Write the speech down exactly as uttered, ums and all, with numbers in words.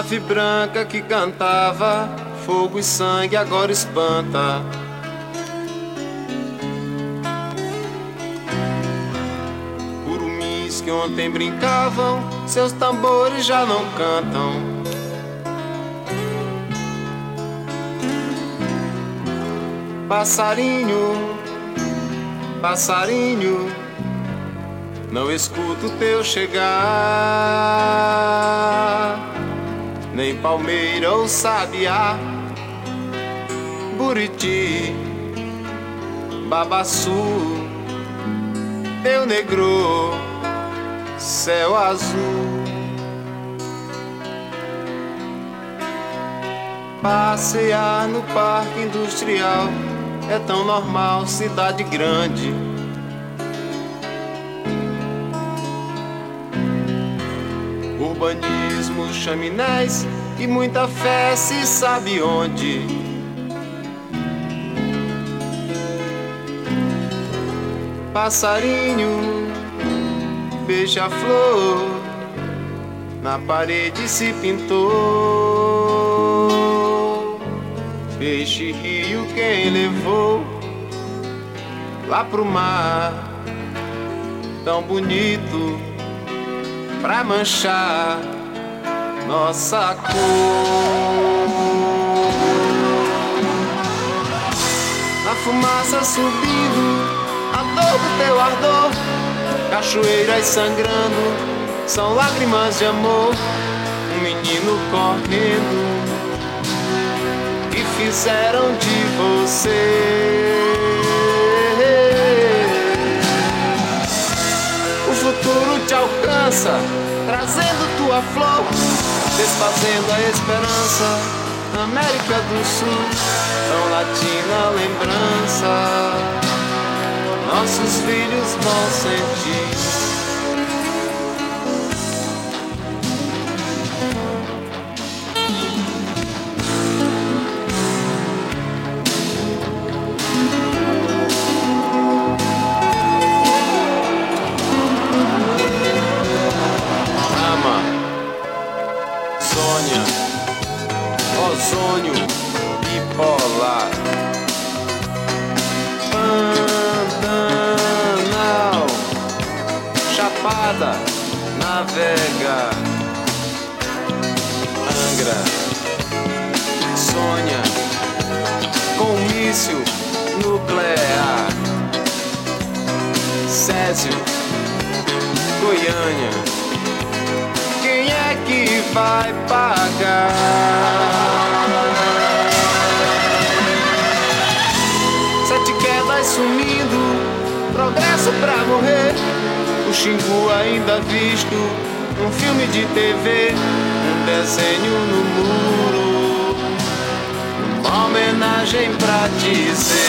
ave branca que cantava, fogo e sangue agora espanta. Curumins que ontem brincavam, seus tambores já não cantam. Passarinho, passarinho, não escuto teu chegar, nem palmeira ou sabiá, buriti, babaçu, teu negro, céu azul. Passear no parque industrial é tão normal, cidade grande. Urbanismo, chaminés e muita fé se sabe onde. Passarinho, beija-flor, na parede se pintou. Peixe rio quem levou lá pro mar, tão bonito pra manchar nossa cor. Na fumaça subindo, a dor do teu ardor, cachoeiras sangrando, são lágrimas de amor. Um menino correndo, que fizeram de você. O futuro te alcança, trazendo tua flor, desfazendo a esperança. Na América do Sul, tão latina lembrança, nossos filhos vão sentir. Ozônio bipolar, Pantanal, Chapada, navega, Angra, Sônia, com míssil nuclear, Césio, Goiânia. Quem é que vai pagar? Sete quedas sumindo, progresso pra morrer. O Xingu ainda visto, um filme de T V, um desenho no muro, uma homenagem pra dizer.